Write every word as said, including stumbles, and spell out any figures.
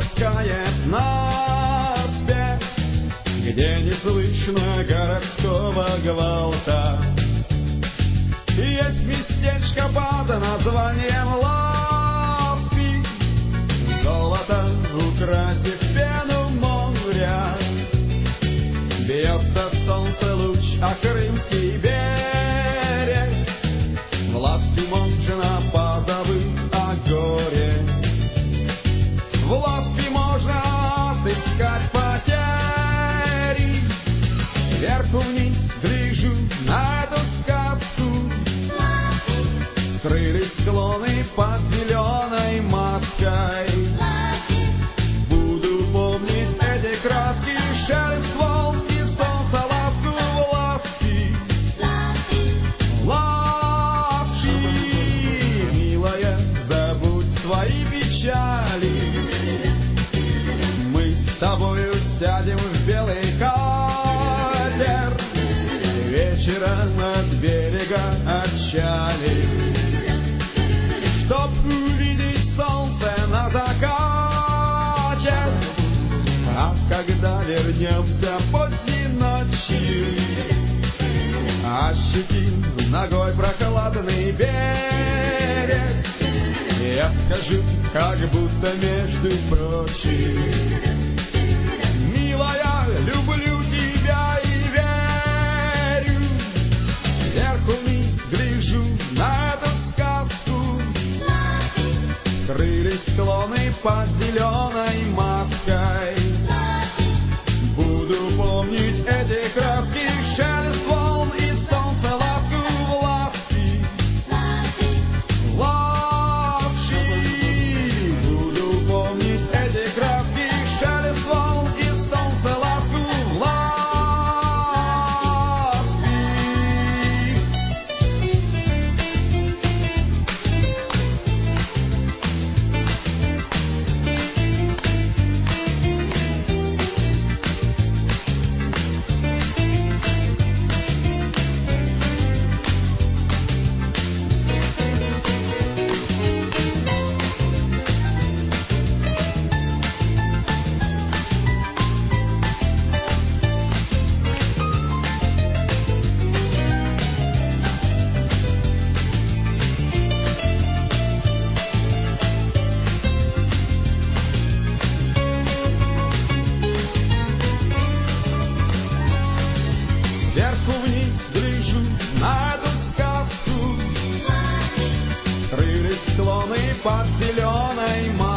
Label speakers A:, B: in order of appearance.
A: ласкает наспех, где не слышно городского гвалта. Есть местечко под названием Ласпи, золото украсив пену моря. Бьется солнце луч, а крымский берег. В Ласпи можно позабыть о горе. В Ласпи можно отыскать потери. Вверху-вниз гляжу на эту сказку. Скрылись склоны под зеленой маской. Буду помнить эти краски, шелест волн и солнца ласку в Ласпи. Ласпи, милая, забудь свои печали. Мы с тобою сядем в белый катер, вечером от берега отчалим, чтоб увидеть солнце на закате. А когда вернемся поздней ночью, ощутим ногой прохладный берег, я скажу, как будто между прочим: милая, люблю тебя и верю. Вверху-вниз гляжу на эту сказку. Скрылись склоны под зеленой маской. Буду помнить эти краски, шелест волн и солнце ласку в Ласпи. Ласпи, буду помнить эти краски, шелест волн и солнце ласку в Ласпи. Вверху-вниз гляжу на эту сказку. Скрылись склоны под зеленой маской.